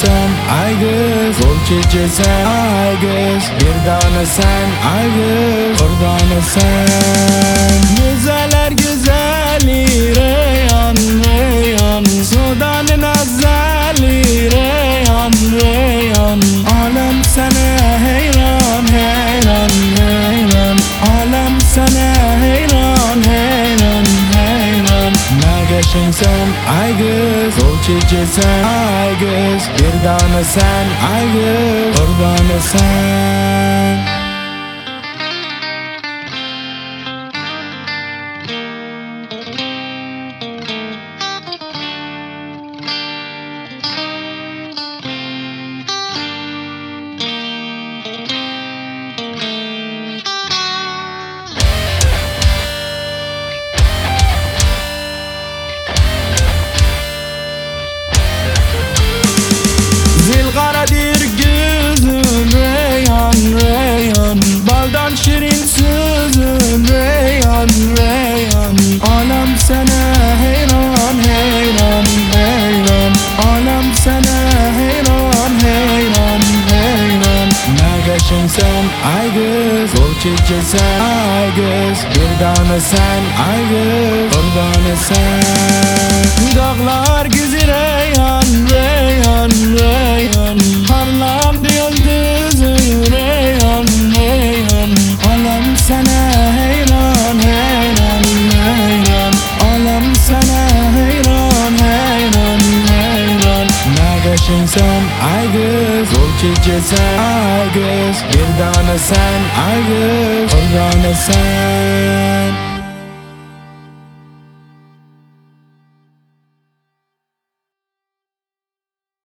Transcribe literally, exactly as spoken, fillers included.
sen ay kız, zor çiçesen ay kız, bir tane sen ay kız, bir tane sen. Güzeller güzeli Reyhan Reyhan, Sudan'ın azali Reyhan Reyhan. Alem sana heyran heyran heyran, alem sana heyran heyran heyran. Negeşin sen ay kız, zor çiçesen ay kız, bir tane sen ay kız, bir tane sen. Zilgaradır gözün Reyhan Reyhan, baldan şirin sözün Reyhan Reyhan. Alem sana heyran heyran heyran, alem sana heyran heyran heyran. Negeşin sen ay kız, zor çiçesen ay kız, bir tane sen ay kız, bir tane sen. Dağlar güzü Reyhan Reyhan Reyhan, parlandı yıldızı Reyhan Reyhan. Alem sana heyran heyran heyran, alem sana heyran heyran heyran. Negeşin sen ay kız, zor çiçesen ay kız, bir tane sen ay kız, bir tane sen.